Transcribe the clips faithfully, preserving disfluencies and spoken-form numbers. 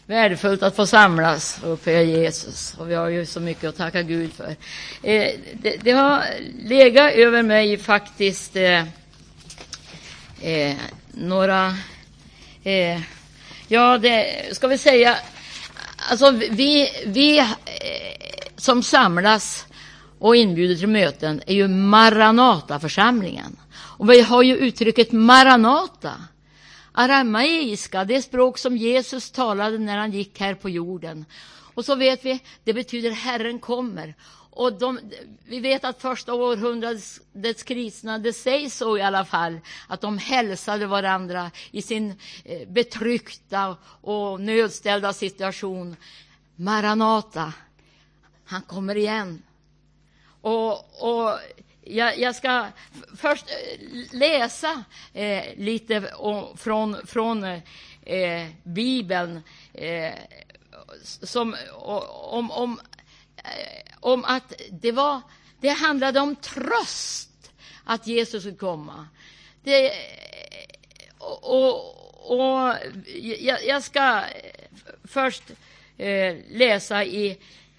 värdefullt att få samlas och upphöja Jesus. Och vi har ju så mycket att tacka Gud för. Eh, det, det har legat över mig faktiskt eh, eh, några... Eh, ja, det ska vi säga... Alltså vi, vi eh, som samlas och inbjuder till möten är ju Maranata-församlingen. Och vi har ju uttrycket Maranata. Arameiska, det språk som Jesus talade när han gick här på jorden. Och så vet vi, det betyder Herren kommer. Och de, vi vet att första århundradets kristna, det sägs så i alla fall, att de hälsade varandra i sin eh, betryckta och nödställda situation. Maranata, han kommer igen. Och... och Jag, jag ska först läsa eh, lite om, från, från eh, Bibeln eh, som, om, om, eh, om att det, var, det handlade om tröst att Jesus skulle komma. Det, och, och, och jag, jag ska först eh, läsa i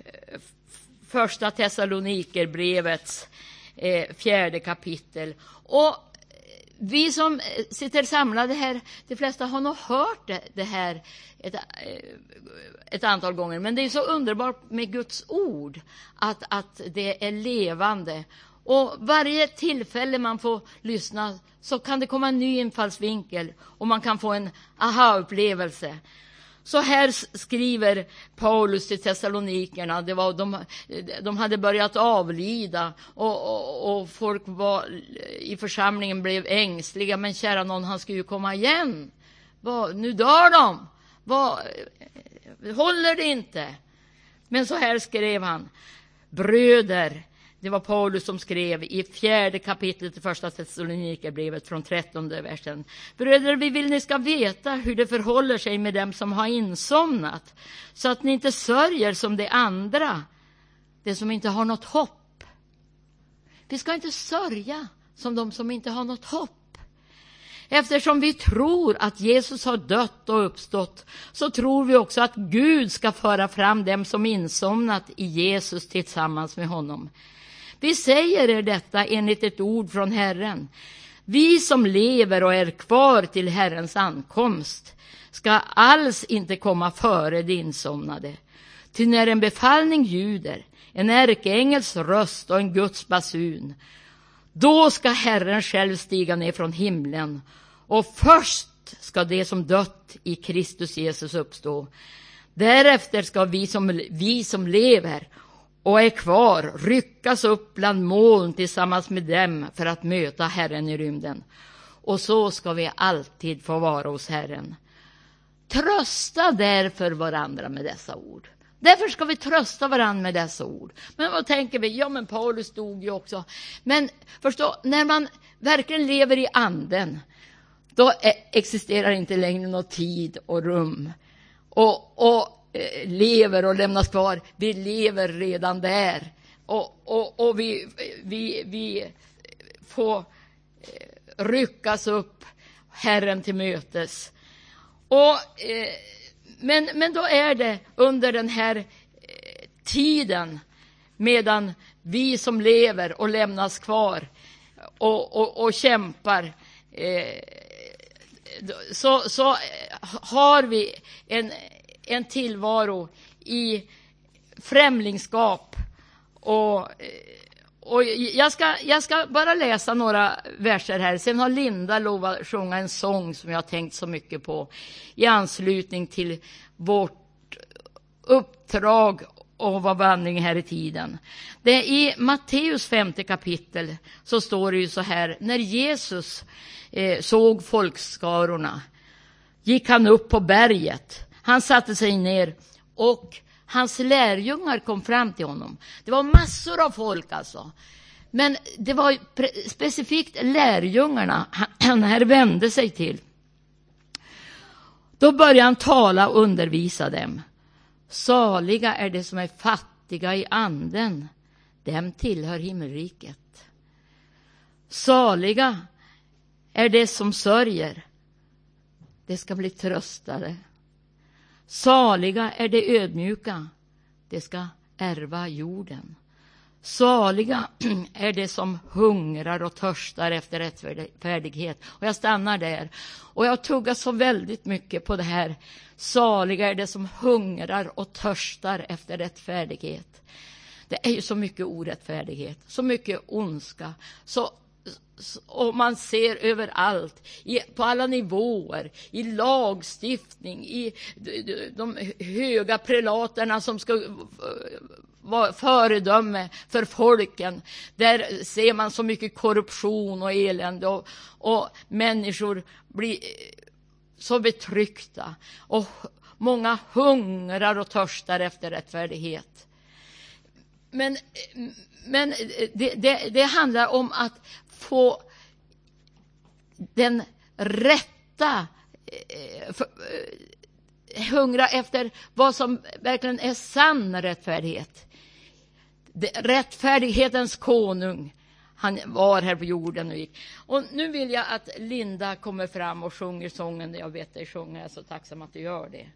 första Thessalonikerbrevets Eh, fjärde kapitel. Och vi som sitter samlade här, de flesta har nog hört det, det här ett, ett antal gånger. Men det är så underbart med Guds ord att, att det är levande. Och varje tillfälle man får lyssna så kan det komma en ny infallsvinkel och man kan få en aha-upplevelse. Så här skriver Paulus till Thessalonikerna. Det var, de, de hade börjat avlida och, och, och folk var, i församlingen blev ängsliga. Men kära någon, han skulle ju komma igen. Vad, nu dör de. Vad, håller det inte? Men så här skrev han. Bröder, det var Paulus som skrev i fjärde kapitlet i första Thessalonikerbrevet från trettonde versen. Bröder, vi vill ni ska veta hur det förhåller sig med dem som har insomnat, så att ni inte sörjer som de andra, de som inte har något hopp. Vi ska inte sörja som de som inte har något hopp. Eftersom vi tror att Jesus har dött och uppstått, så tror vi också att Gud ska föra fram dem som insomnat i Jesus tillsammans med honom. Vi säger er detta enligt ett ord från Herren. Vi som lever och är kvar till Herrens ankomst ska alls inte komma före de insomnade. Ty när en befallning ljuder, en ärkeängels röst och en Guds basun, då ska Herren själv stiga ner från himlen, och först ska det som dött i Kristus Jesus uppstå. Därefter ska vi som, vi som lever och är kvar ryckas upp bland moln tillsammans med dem för att möta Herren i rymden. Och så ska vi alltid få vara hos Herren. Trösta därför varandra med dessa ord. Därför ska vi trösta varandra med dessa ord. Men vad tänker vi? Ja, men Paulus dog ju också. Men förstå, när man verkligen lever i anden, då existerar inte längre någon tid och rum. Och, och lever och lämnas kvar. Vi lever redan där. Och, och, och vi, vi, vi får ryckas upp Herren till mötes. Och, eh, men, men då är det under den här eh, tiden, medan vi som lever och lämnas kvar och, och, och kämpar, eh, så, så har vi en en tillvaro i främlingskap. Och, och jag, ska, jag ska bara läsa några verser här. Sen har Linda lovat att sjunga en sång som jag har tänkt så mycket på i anslutning till vårt uppdrag och vår vandring här i tiden. Det är i Matteus femte kapitel, så står det ju så här: när Jesus eh, såg folkskarorna gick han upp på berget. Han satte sig ner och hans lärjungar kom fram till honom. Det var massor av folk alltså. Men det var pre- specifikt lärjungarna han här vände sig till. Då började han tala och undervisa dem. Saliga är de som är fattiga i anden. Dem tillhör himmelriket. Saliga är de som sörjer. Det ska bli tröstade. Saliga är de ödmjuka, de ska ärva jorden. Saliga är det som hungrar och törstar efter rättfärdighet. Och jag stannar där. Och jag tuggar så väldigt mycket på det här. Saliga är det som hungrar och törstar efter rättfärdighet. Det är ju så mycket orättfärdighet, så mycket ondska. Så, och man ser överallt, i, på alla nivåer, i lagstiftning, i de, de höga prelaterna som ska vara föredöme för folken. Där ser man så mycket korruption och elände, och, och människor blir så betryckta. Och många hungrar och törstar efter rättfärdighet. Men, men det, det, det handlar om att få den rätta, för, hungra efter vad som verkligen är sann rättfärdighet. Det, rättfärdighetens konung, han var här på jorden och gick. Och nu vill jag att Linda kommer fram och sjunger sången. Jag vet dig sjunga, jag är så tacksam att du gör det.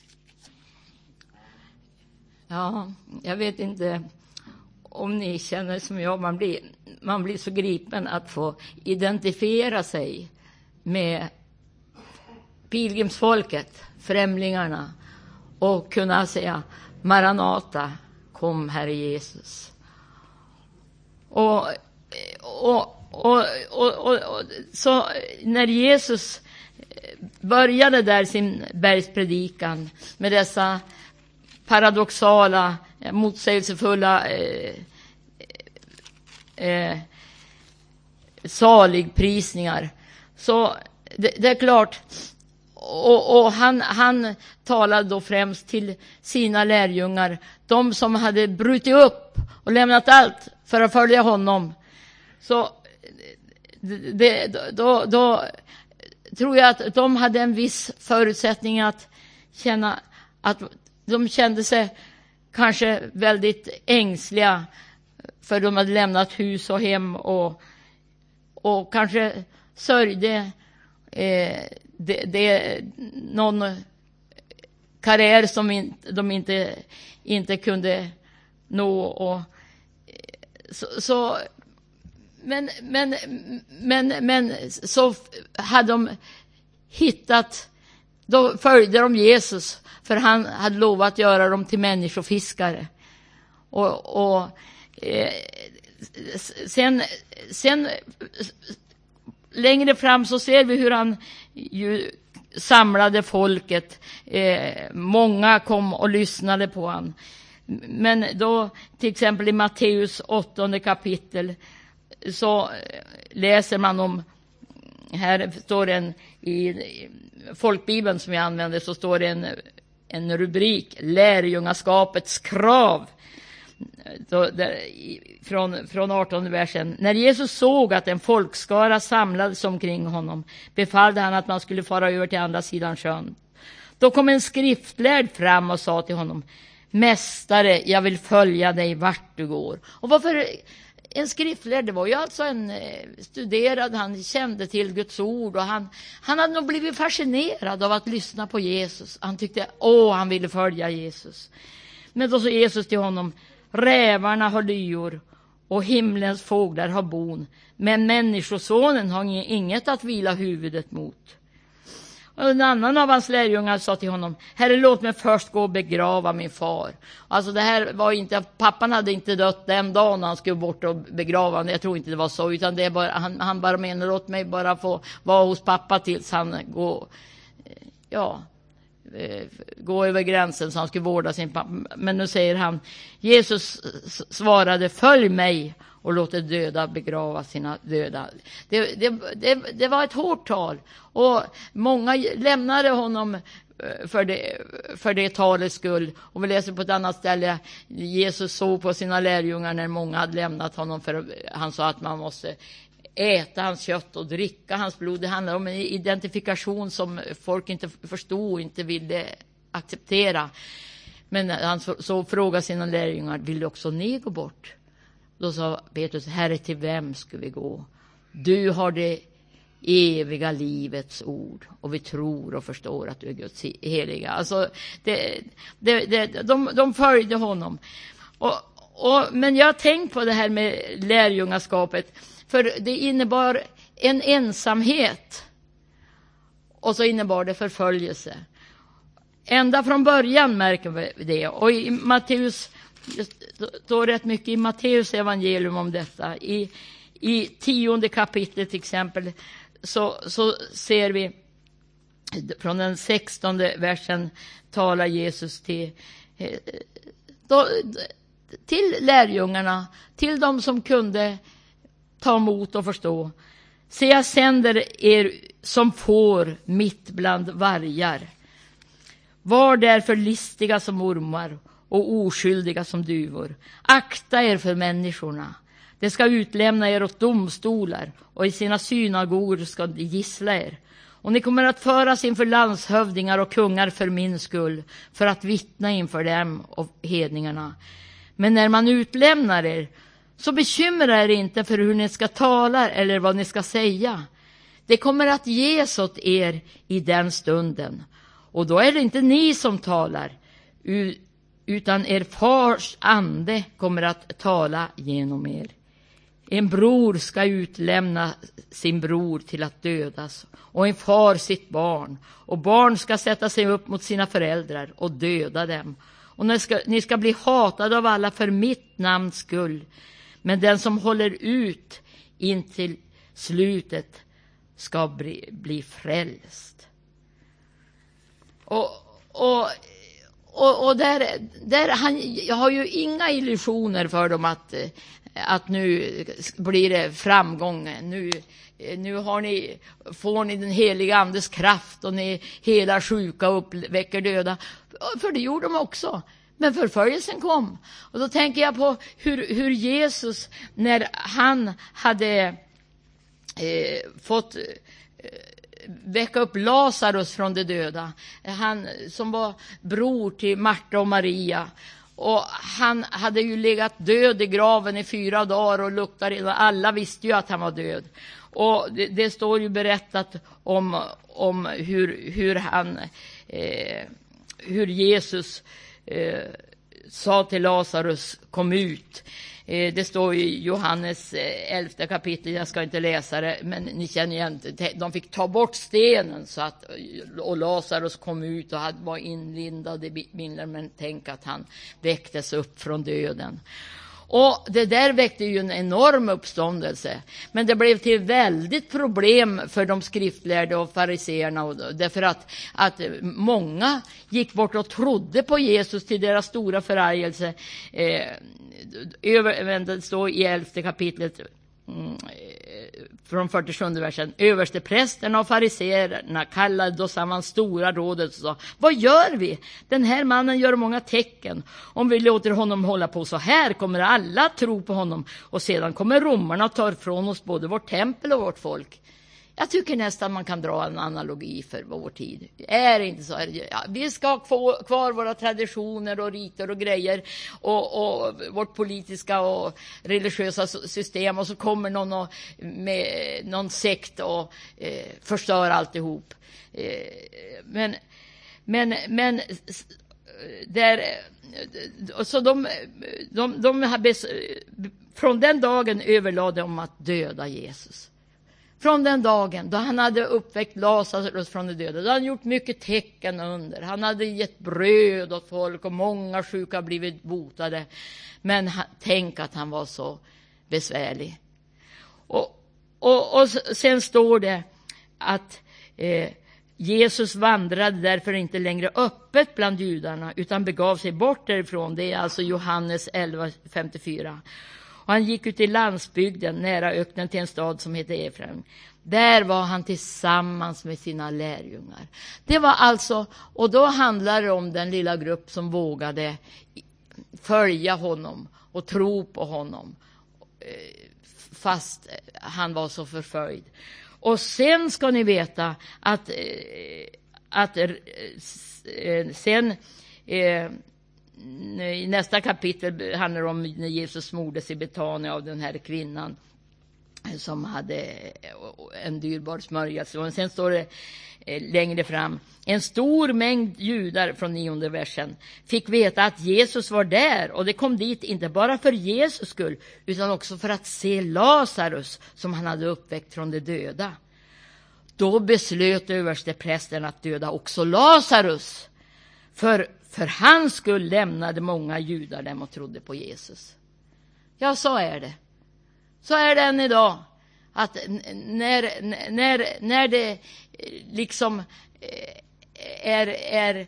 Ja, jag vet inte om ni känner som jag, man blir, man blir så gripen att få identifiera sig med pilgrimsfolket, främlingarna, och kunna säga Maranata, kom Herre Jesus. Och, och, och, och, och, och så när Jesus började där sin bergspredikan med dessa paradoxala, motsägelsefulla eh, eh, saligprisningar, så det, det är klart, och, och han, han talade då främst till sina lärjungar, de som hade brutit upp och lämnat allt för att följa honom. Så det, då, då tror jag att de hade en viss förutsättning att känna att de kände sig kanske väldigt ängsliga, för de hade lämnat hus och hem och, och kanske sörjde eh, det, det, någon karriär som in, de inte, inte kunde nå. Och, så, så, men, men, men, men så hade de hittat, då följde de Jesus, för han hade lovat att göra dem till människofiskare. Och, och eh, sen, sen längre fram så ser vi hur han ju samlade folket. Eh, många kom och lyssnade på han. Men då, till exempel i Matteus åttonde kapitel, så läser man om, här står en i folkbibeln som jag använder, så står det en, en rubrik, lärjungaskapets krav. Då, där, från, från artonde versen. När Jesus såg att en folkskara samlades omkring honom, befallde han att man skulle fara över till andra sidan sjön. Då kom en skriftlärd fram och sa till honom: Mästare, jag vill följa dig vart du går. Och varför en skriftlärd? Det var ju alltså en studerad, han kände till Guds ord, och han, han hade nog blivit fascinerad av att lyssna på Jesus. Han tyckte, åh, han ville följa Jesus. Men då sa Jesus till honom: rävarna har lyor och himlens fåglar har bon, men människosonen har inget att vila huvudet mot. Och en annan av hans lärjungar sa till honom: Herre, låt mig först gå och begrava min far. Alltså det här var inte, pappan hade inte dött den dagen när han skulle bort och begrava honom. Jag tror inte det var så, utan det är bara, han, han bara menar, låt mig bara få vara hos pappa tills han går, ja, gå över gränsen så han skulle vårda sin pappa. Men nu säger han, Jesus svarade: följ mig och låt de döda begrava sina döda. Det, det, det, det var ett hårt tal, och många lämnade honom för det, för det talets skull. Och vi läser på ett annat ställe, Jesus såg på sina lärjungar när många hade lämnat honom, för han sa att man måste äta hans kött och dricka hans blod. Det handlar om en identifikation som folk inte förstod och inte ville acceptera. Men han så, så frågade sina lärjungar: vill också ni gå bort? Då sa Petrus: Herre, till vem ska vi gå? Du har det eviga livets ord. Och vi tror och förstår att du är Guds heliga. Alltså, det, det, det, de, de följde honom. Och, och, men jag har tänkt på det här med lärjungaskapet. För det innebar en ensamhet. Och så innebar det förföljelse. Ända från början märker vi det. Och i Matteus, det står rätt mycket i Matteus evangelium om detta. I, i tionde kapitlet till exempel så, så ser vi från den sextonde versen talar Jesus till, då, till lärjungarna, till de som kunde ta emot och förstå. Se, jag sänder er som får mitt bland vargar. Var därför listiga som ormar och oskyldiga som duvor. Akta er för människorna. De ska utlämna er åt domstolar och i sina synagogor ska de gissla er. Och ni kommer att föras inför landshövdingar och kungar för min skull, för att vittna inför dem och hedningarna. Men när man utlämnar er, så bekymra er inte för hur ni ska tala eller vad ni ska säga. Det kommer att ges åt er i den stunden. Och då är det inte ni som talar, utan er fars ande kommer att tala genom er. En bror ska utlämna sin bror till att dödas, och en far sitt barn. Och barn ska sätta sig upp mot sina föräldrar och döda dem. Och ni ska, ni ska bli hatade av alla för mitt namns skull. Men den som håller ut in till slutet ska bli, bli frälst. Och, och, och, och där, där han, jag har ju inga illusioner för dem att, att nu blir det framgång. Nu, nu har ni, får ni den heliga andes kraft och ni hela sjuka och uppväcker döda. För det gjorde de också. Men förföljelsen kom. Och då tänker jag på hur, hur Jesus, när han hade eh, fått eh, väcka upp Lazarus från de döda. Han som var bror till Marta och Maria. Och han hade ju legat död i graven i fyra dagar och luktade. Alla visste ju att han var död. Och det, det står ju berättat om, om hur, hur han, eh, hur Jesus eh, sa till Lazarus, kom ut. Eh, det står i Johannes eh, elfte kapitel, jag ska inte läsa det, men ni känner igen, de fick ta bort stenen så att, och Lazarus kom ut och hade, var inlindad i bindlar, men tänk att han väcktes upp från döden. Och det där väckte ju en enorm uppståndelse. Men det blev till väldigt problem för de skriftlärde och fariseerna. Och därför att, att många gick bort och trodde på Jesus till deras stora förargelse. Eh, över, det står i elfte kapitlet mm, från fyrtiosjunde versen. Överste prästerna och fariseerna kallade då samman stora rådet och sa: vad gör vi? Den här mannen gör många tecken. Om vi låter honom hålla på så här kommer alla tro på honom. Och sedan kommer romarna och tar från oss både vårt tempel och vårt folk. Jag tycker nästan man kan dra en analogi för vår tid. Är det inte så? Ja, vi ska ha kvar våra traditioner och riter och grejer och, och vårt politiska och religiösa system, och så kommer någon och, med någon sekt och eh, förstör alltihop. Eh, men men men där så de de de har bes, från den dagen överlade de att döda Jesus. Från den dagen då han hade uppväckt Lazarus från de döda. Då hade han gjort mycket tecken under. Han hade gett bröd åt folk och många sjuka blivit botade. Men han, tänk att han var så besvärlig. Och, och, och sen står det att eh, Jesus vandrade därför inte längre öppet bland judarna utan begav sig bort därifrån. Det är alltså Johannes elva femtiofyra. Och han gick ut i landsbygden nära öknen till en stad som heter Efraim. Där var han tillsammans med sina lärjungar. Det var alltså, och då handlar det om den lilla grupp som vågade följa honom och tro på honom. Fast han var så förföljd. Och sen ska ni veta att, att sen... I nästa kapitel handlar det om när Jesus mordes i Betania av den här kvinnan som hade en dyrbar smörjelse. Och sen står det längre fram: en stor mängd judar, från nionde versen, fick veta att Jesus var där, och det kom dit inte bara för Jesus skull utan också för att se Lazarus som han hade uppväckt från de döda. Då beslöt översteprästen att döda också Lazarus, för för hans skull lämnade många judar dem och trodde på Jesus. Ja, så är det. Så är det än idag, att när, när, när det liksom är, är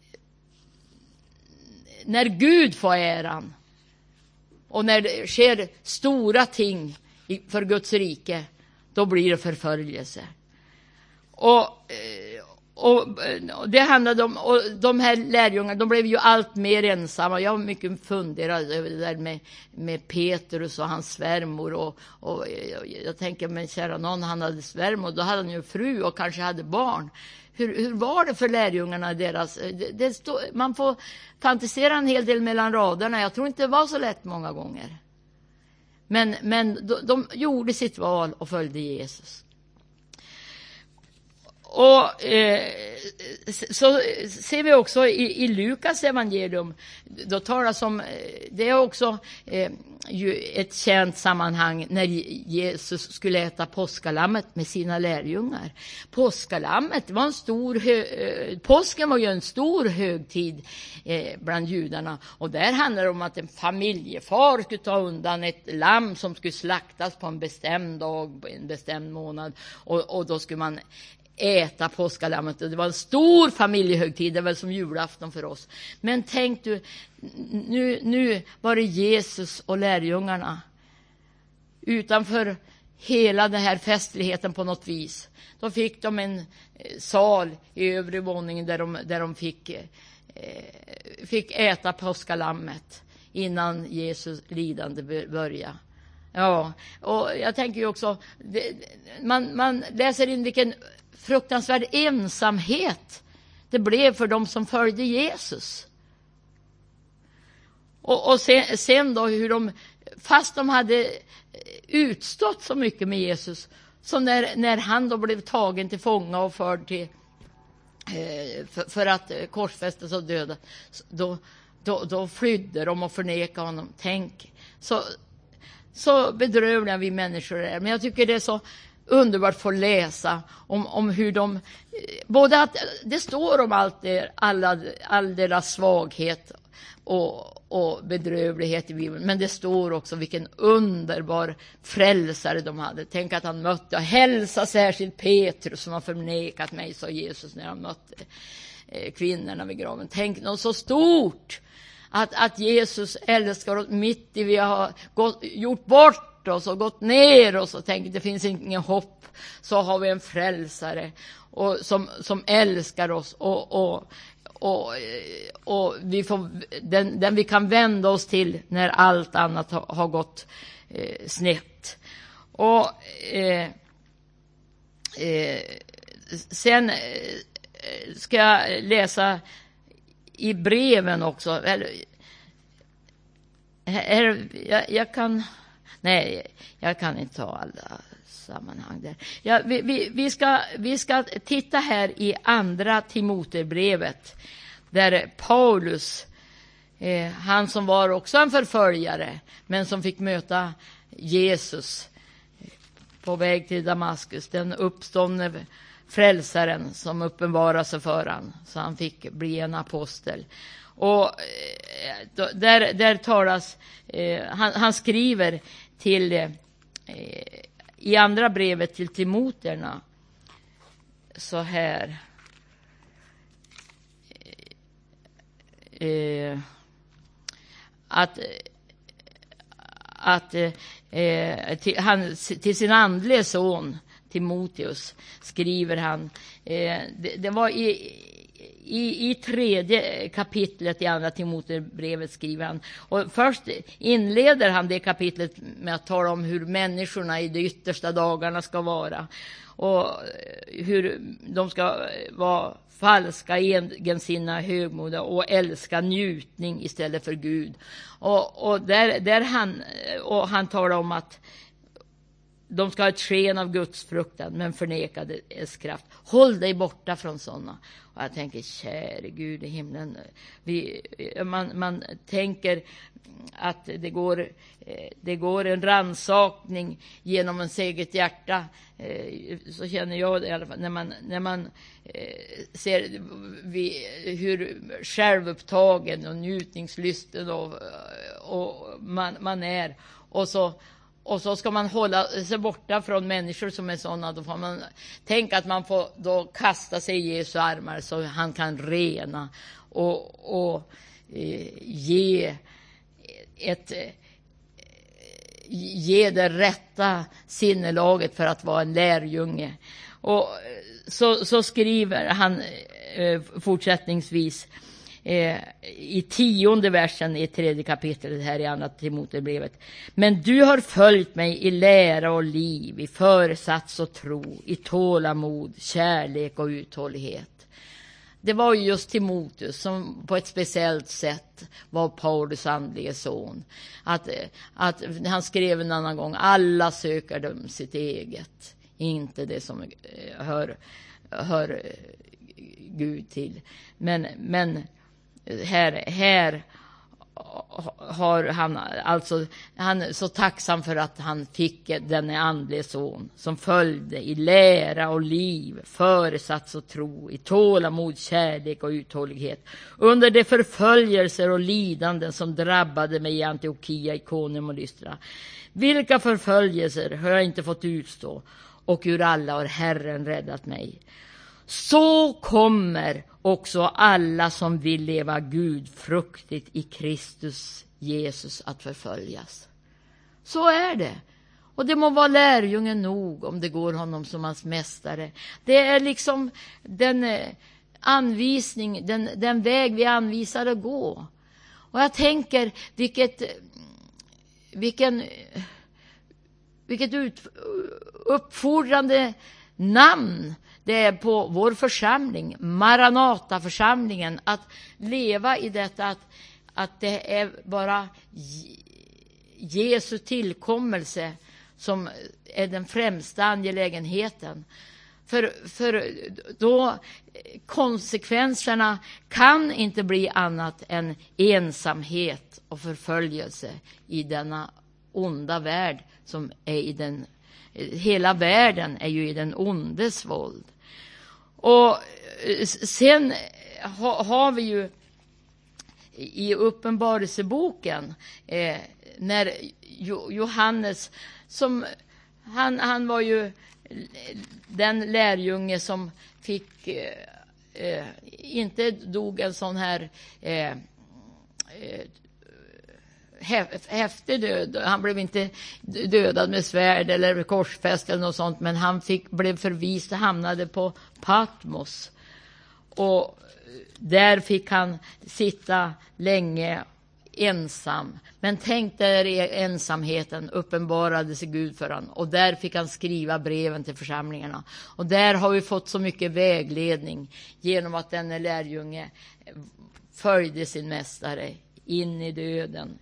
när Gud får äran och när det sker stora ting för Guds rike, då blir det förföljelse. Och, och, och det handlade om, och de här lärjungarna, de blev ju allt mer ensamma. Jag var mycket funderad över det där med, med Petrus och hans svärmor. Och, och jag, jag tänker, men kära någon, han hade svärmor, då hade han ju fru och kanske hade barn. Hur, hur var det för lärjungarna deras? Det, det stod, man får fantisera en hel del mellan raderna. Jag tror inte det var så lätt många gånger. Men, men de, de gjorde sitt val och följde Jesus. Och eh, så ser vi också i, i Lukas evangelium, då talas om, det är också eh, ju ett känt sammanhang när Jesus skulle äta påskalammet med sina lärjungar. Påskalammet var en stor hö, påsken var ju en stor högtid eh, bland judarna, och där handlar det om att en familjefar skulle ta undan ett lamm som skulle slaktas på en bestämd dag, en bestämd månad, och, och då skulle man äta påskalammet. Och det var en stor familjehögtid, det var som julafton för oss. Men tänk du, nu, nu var det Jesus och lärjungarna utanför hela den här festligheten på något vis. Då fick de en sal i övre våningen där de, där de fick, eh, fick äta påskalammet innan Jesus lidande började. Ja, och jag tänker ju också, det, man, man läser in vilken fruktansvärd ensamhet det blev för dem som följde Jesus. Och, och sen, sen då hur de, fast de hade utstått så mycket med Jesus, så när, när han då blev tagen till fånga och förd till eh, för, för att korsfästas och döda, då, då, då flydde de och förnekade honom. Tänk, så så bedrövliga vi människor är. Men jag tycker det är så underbart att få läsa om, om hur de, både att det står om allt det, alla, all deras svaghet och, och bedrövlighet i Bibeln, men det står också vilken underbar frälsare de hade. Tänk att han mötte, och hälsa särskilt Petrus som har förnekat mig, sa Jesus när han mötte eh, kvinnorna vid graven. Tänk något så stort. Att, att Jesus älskar oss mitt i vi har gått, gjort bort oss och gått ner oss och tänkt det finns ingen hopp, så har vi en frälsare och, som, som älskar oss och, och, och, och vi får, den, den vi kan vända oss till när allt annat har, har gått eh, snett. Och eh, eh, sen eh, ska jag läsa i breven också. Eller, här, jag, jag kan nej, jag kan inte ta alla sammanhang där. Ja, vi, vi, vi, ska, vi ska titta här i andra Timoteusbrevet, där Paulus, eh, han som var också en förföljare, men som fick möta Jesus på väg till Damaskus, den uppståndne frälsaren som uppenbarade sig för han, så han fick bli en apostel. Och eh, där, där talas, eh, han, han skriver till eh, i andra brevet till Timoteerna så här, eh, att att eh, till, han, till sin andlige son Timoteus skriver han, eh, det, det var i, i, i tredje kapitlet i andra Timoteusbrevet skriver han, och först inleder han det kapitlet med att tala om hur människorna i de yttersta dagarna ska vara, och hur de ska vara falska, egensinna, högmoda och älska njutning istället för Gud. Och, och, där, där han, och han talar om att de ska ha ett sken av Guds fruktan, men förneka dess kraft. Håll dig borta från sådana. Och jag tänker, käre Gud i himlen. Vi, man, man tänker att det går, det går en rannsakning genom ens eget hjärta. Så känner jag det i alla fall. När man, när man ser vi, hur självupptagen och njutningslysten och, och man, man är. Och så Och så ska man hålla sig borta från människor som är sådana. Då får man tänka att man får då kasta sig i Jesu armar så han kan rena och, och eh, ge ett eh, ge det rätta sinnelaget för att vara en lärjunge. Och så, så skriver han eh, fortsättningsvis Eh, i tionde versen i tredje kapitlet här i andra Timoteusbrevet. Men du har följt mig i lära och liv, i föresats och tro, i tålamod, kärlek och uthållighet. Det var ju just Timoteus som på ett speciellt sätt var Paulus andlige son. Att, att han skrev en annan gång, alla söker dem sitt eget, inte det som hör, hör Gud till. Men, men Här, här har han alltså han är så tacksam för att han fick den andlige son som följde i lära och liv, föresats och tro, i tålamod, kärlek och uthållighet under de förföljelser och lidanden som drabbade mig i Antiochia, Iconium och Lystra. Vilka förföljelser har jag inte fått utstå, och ur alla har Herren räddat mig. Så kommer också alla som vill leva gudfruktigt i Kristus Jesus att förföljas. Så är det. Och det må vara lärjungen nog om det går honom som hans mästare. Det är liksom den anvisning, den, den väg vi anvisar att gå. Och jag tänker vilket, vilken, vilket ut, uppfordrande namn det är på vår församling, Maranata-församlingen, att leva i detta att, att det är bara Jesu tillkommelse som är den främsta angelägenheten. För, för då konsekvenserna kan inte bli annat än ensamhet och förföljelse i denna onda värld som är i den. Hela världen är ju i den ondes våld. Och sen ha, har vi ju i Uppenbarelseboken eh, när Johannes som han, han var ju den lärjunge som fick eh, eh, inte dog en sån här eh, eh, häftig död. Han blev inte dödad med svärd eller korsfäst eller något sånt, men han fick, blev förvist och hamnade på Patmos. Och där fick han sitta länge ensam. Men tänk där i ensamheten uppenbarade sig Gud för honom. Och där fick han skriva breven till församlingarna. Och där har vi fått så mycket vägledning genom att denne lärjunge följde sin mästare in i döden.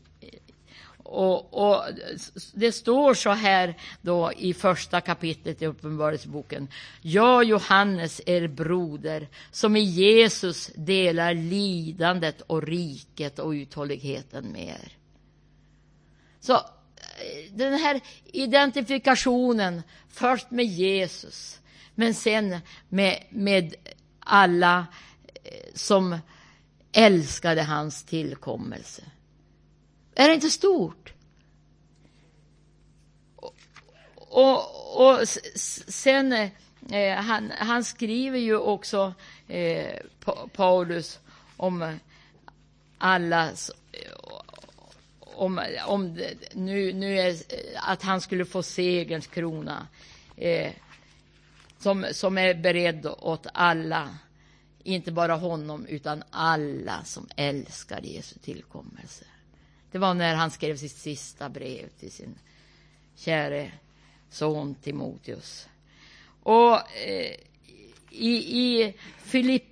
Och, och det står så här då i första kapitlet i Uppenbarelseboken. Jag, Johannes, er broder, som i Jesus delar lidandet och riket och uthålligheten med er. Så den här identifikationen först med Jesus, men sen med, med alla som älskade hans tillkommelse. Är det inte stort? Och, och, och sen eh, han, han skriver ju också eh, Paulus om alla om, om nu, nu är att han skulle få segerns krona eh, som, som är beredd åt alla, inte bara honom utan alla som älskar Jesu tillkommelse. Det var när han skrev sitt sista brev till sin käre son Timoteus. Och eh, i, i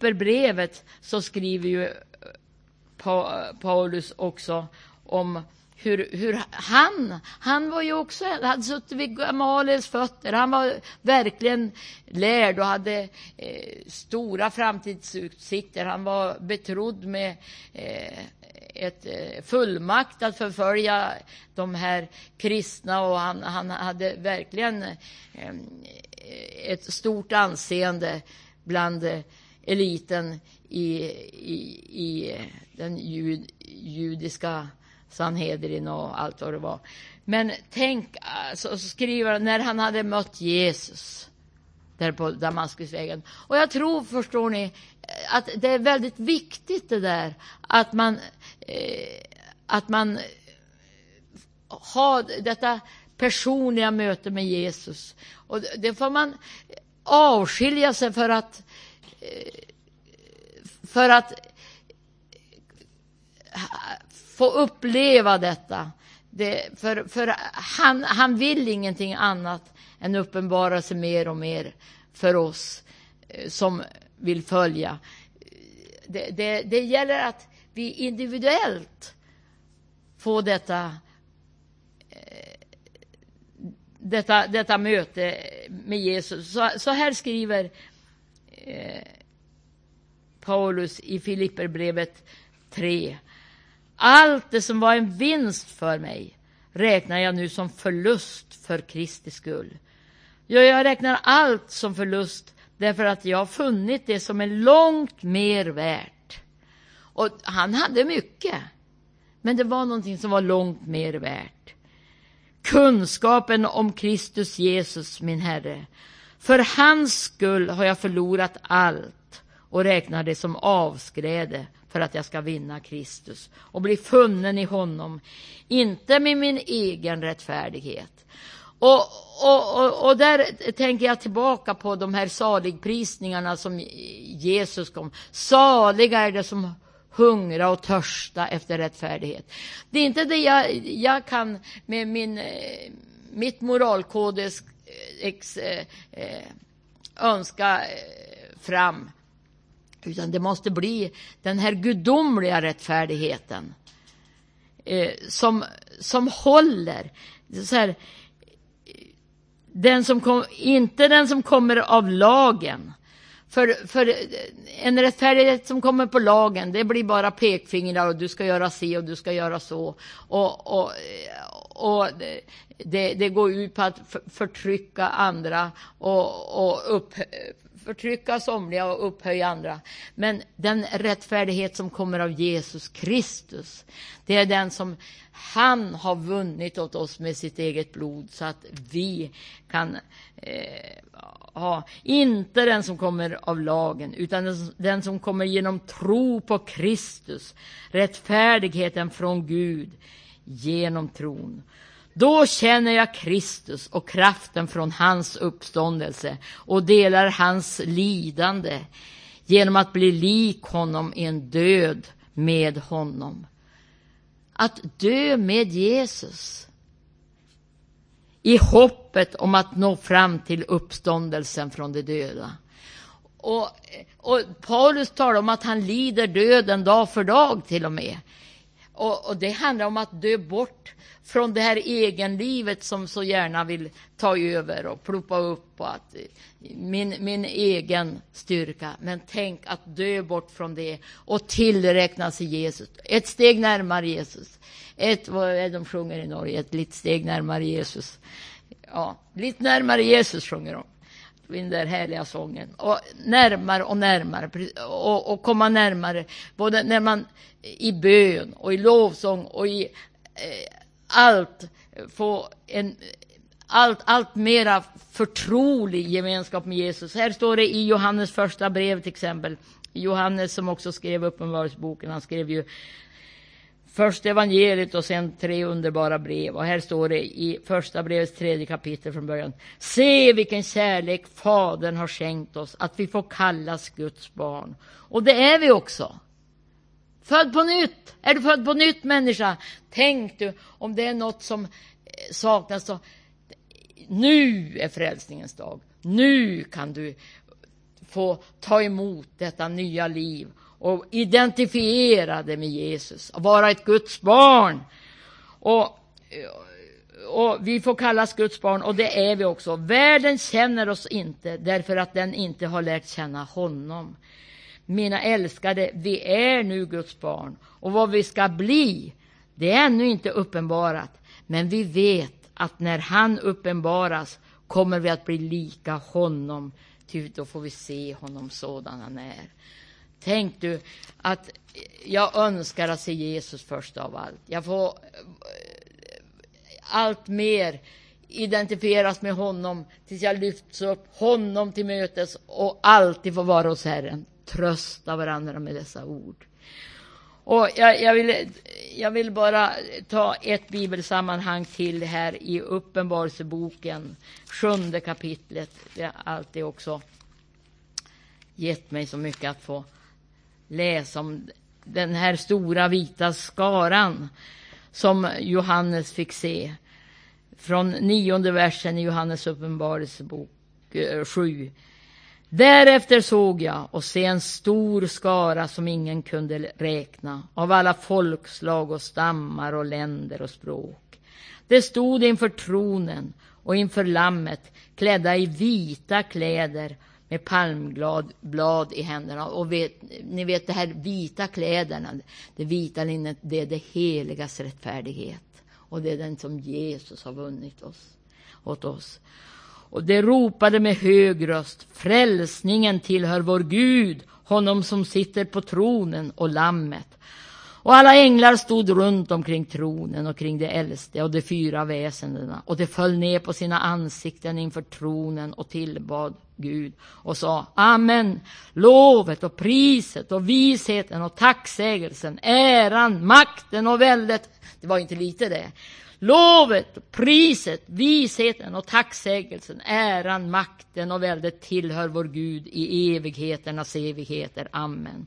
Filipperbrevet så skriver ju pa, Paulus också om hur, hur han, han var ju också, hade suttit vid Gamaliels fötter. Han var verkligen lärd och hade eh, stora framtidsutsikter. Han var betrodd med eh, ett eh, fullmakt att förfölja de här kristna, och han, han hade verkligen eh, ett stort anseende bland eh, eliten i, i, i den jud, judiska Sanhedrin och allt vad det var. Men tänk, alltså, så skriver han, när han hade mött Jesus där på Damaskusvägen. Och jag tror, förstår ni, att det är väldigt viktigt det där att man eh, att man har detta personliga möte med Jesus. Och det får man avskilja sig för att eh, för att få uppleva detta. Det, för för han, han vill ingenting annat än uppenbara sig mer och mer för oss eh, som vill följa. Det, det, det gäller att vi individuellt får detta, eh, detta, detta möte med Jesus. Så, så här skriver eh, Paulus i Filipperbrevet tre. Allt det som var en vinst för mig räknar jag nu som förlust för Kristi skull. Ja, jag räknar allt som förlust därför att jag har funnit det som är långt mer värt. Och han hade mycket, men det var någonting som var långt mer värt. Kunskapen om Kristus Jesus, min Herre. För hans skull har jag förlorat allt och räknar det som avskräde för att jag ska vinna Kristus och bli funnen i honom, inte med min egen rättfärdighet. Och, och, och, och där tänker jag tillbaka på de här saligprisningarna som Jesus kom. Saliga är det som hungra och törsta efter rättfärdighet. Det är inte det jag, jag kan med min, mitt moralkodex ex, eh, önska fram. Utan det måste bli den här gudomliga rättfärdigheten eh, som, som håller. Så här, den som kom, inte den som kommer av lagen. För, för en rättfärdighet som kommer på lagen, det blir bara pekfingrar och du ska göra si och du ska göra så. Och, och, och det, det går ut på att förtrycka andra och, och upp, förtrycka somliga och upphöja andra. Men den rättfärdighet som kommer av Jesus Kristus, det är den som han har vunnit åt oss med sitt eget blod, så att vi kan eh, ha, inte den som kommer av lagen, utan den, den som kommer genom tro på Kristus, rättfärdigheten från Gud genom tron. Då känner jag Kristus och kraften från hans uppståndelse och delar hans lidande genom att bli lik honom i en död med honom. Att dö med Jesus i hoppet om att nå fram till uppståndelsen från de döda. Och, och Paulus talar om att han lider döden dag för dag till och med. Och, och det handlar om att dö bort från det här egenlivet som så gärna vill ta över och ploppa upp och att min, min egen styrka. Men tänk att dö bort från det och tillräkna sig Jesus. Ett steg närmare Jesus. Ett, vad är de sjunger i Norge? Ett litet steg närmare Jesus. Ja, lite närmare Jesus sjunger de. Den där härliga sången. Och närmare och närmare. Och, och komma närmare. Både när man i bön och i lovsång och i eh, allt få en allt, allt mera förtrolig gemenskap med Jesus. Här står det i Johannes första brev till exempel. Johannes som också skrev Uppenbarelseboken. Han skrev ju först evangeliet och sen tre underbara brev. Och här står det i första brevets tredje kapitel från början. Se vilken kärlek Fadern har skänkt oss, att vi får kallas Guds barn. Och det är vi också. Född på nytt. Är du född på nytt, människa? Tänk du om det är något som saknas. Så nu är frälsningens dag. Nu kan du få ta emot detta nya liv och identifiera det med Jesus och vara ett Guds barn Och, och vi får kallas Guds barn, och det är vi också. Världen känner oss inte därför att den inte har lärt känna honom. Mina älskade, vi är nu Guds barn, och vad vi ska bli, det är ännu inte uppenbarat. Men vi vet att när han uppenbaras kommer vi att bli lika honom, ty då får vi se honom sådan han är. Tänk du att jag önskar att se Jesus först av allt. Jag får allt mer identifieras med honom tills jag lyfts upp honom till mötes och alltid får vara hos Herren. Trösta varandra med dessa ord. Och jag, jag, vill, jag vill bara ta ett bibelsammanhang till här i Uppenbarelseboken, sjunde kapitlet. Det har alltid också gett mig så mycket att få läsa om den här stora vita skaran som Johannes fick se. Från nionde versen i Johannes uppenbarelsebok eh, sju. Därefter såg jag och se en stor skara som ingen kunde räkna, av alla folkslag och stammar och länder och språk. Det stod inför tronen och inför lammet, klädda i vita kläder med palmblad i händerna. Och vet, ni vet det här vita kläderna, det vita linnet, det är det heligas rättfärdighet. Och det är den som Jesus har vunnit oss, åt oss. Och det ropade med hög röst: frälsningen tillhör vår Gud, honom som sitter på tronen och lammet. Och alla änglar stod runt omkring tronen och kring det äldste och de fyra väsendena. Och de föll ner på sina ansikten inför tronen och tillbad Gud och sa: Amen, lovet och priset och visheten och tacksägelsen, äran, makten och väldet. Det var inte lite det. Lovet, priset, visheten och tacksägelsen, äran, makten och väldet tillhör vår Gud i evigheternas evigheter. Amen.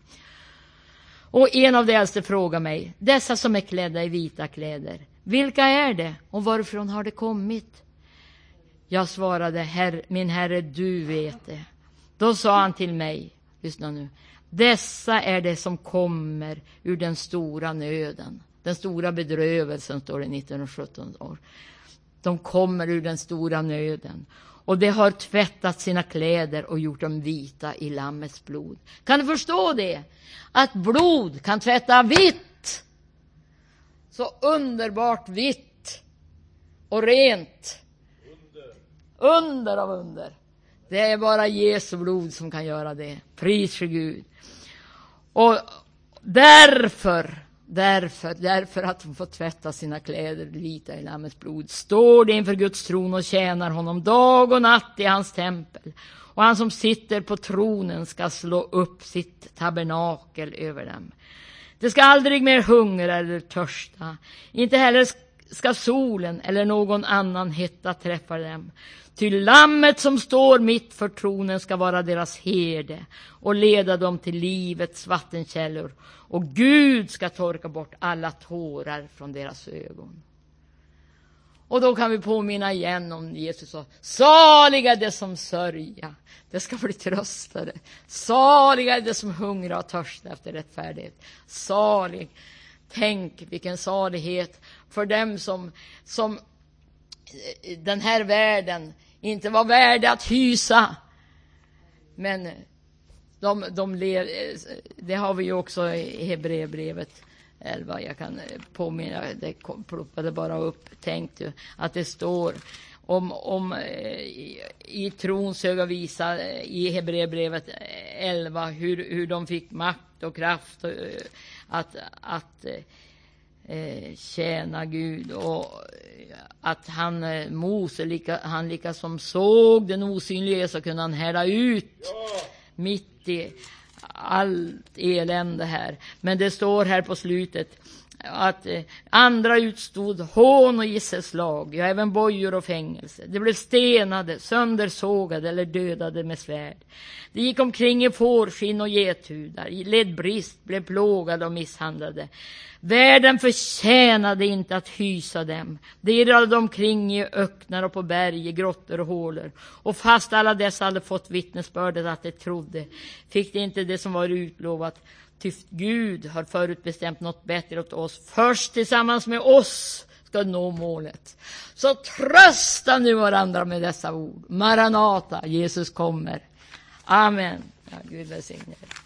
Och en av de äldste frågar mig: dessa som är klädda i vita kläder, vilka är det och varifrån har det kommit? Jag svarade: Herr, min Herre, du vet det. Då sa han till mig, lyssna nu: dessa är det som kommer ur den stora nöden. Den stora bedrövelsen, står det nitton sjutton år. De kommer ur den stora nöden. Och det har tvättat sina kläder och gjort dem vita i lammets blod. Kan du förstå det? Att blod kan tvätta vitt. Så underbart vitt. Och rent. Under. Under av under. Det är bara Jesu blod som kan göra det. Pris för Gud. Och därför... Därför, därför att de får tvätta sina kläder vita i lammets blod, står det inför Guds tron och tjänar honom dag och natt i hans tempel. Och han som sitter på tronen ska slå upp sitt tabernakel över dem. Det ska aldrig mer hungra eller törsta. Inte heller ska solen eller någon annan hetta träffa dem. Ty lammet som står mitt för tronen ska vara deras herde och leda dem till livets vattenkällor. Och Gud ska torka bort alla tårar från deras ögon. Och då kan vi påminna igen om Jesus sa: saliga det som sörja, det ska bli tröstade. Saliga det som hungrar och törstar efter rättfärdighet. Salig. Tänk vilken salighet för dem som, som den här världen inte var värd att hysa. Men de, de lev, det har vi ju också i Hebreerbrevet elva. Jag kan påminna, det ploppade bara upp. Tänk du att det står om, om i, i trons höga visa i Hebreerbrevet elva hur, hur de fick makt och kraft och, att, att eh, tjäna Gud, och att han Mose lika, han lika som såg den osynliga, så kunde han härda ut ja. mitt i allt elände här. Men det står här på slutet att eh, andra utstod hån och gisselslag, ja, även bojor och fängelse. De blev stenade, söndersågade eller dödade med svärd. De gick omkring i fårskinn och gethudar, i ledbrist, blev plågade och misshandlade. Världen förtjänade inte att hysa dem. De irrade omkring i öknar och på berg, i grottor och hålor. Och fast alla dessa hade fått vittnesbördet att de trodde, fick de inte det som var utlovat. Ty Gud har förutbestämt något bättre åt oss. Först tillsammans med oss ska nå målet. Så trösta nu varandra med dessa ord. Maranata, Jesus kommer. Amen. Ja, Gud välsigne er.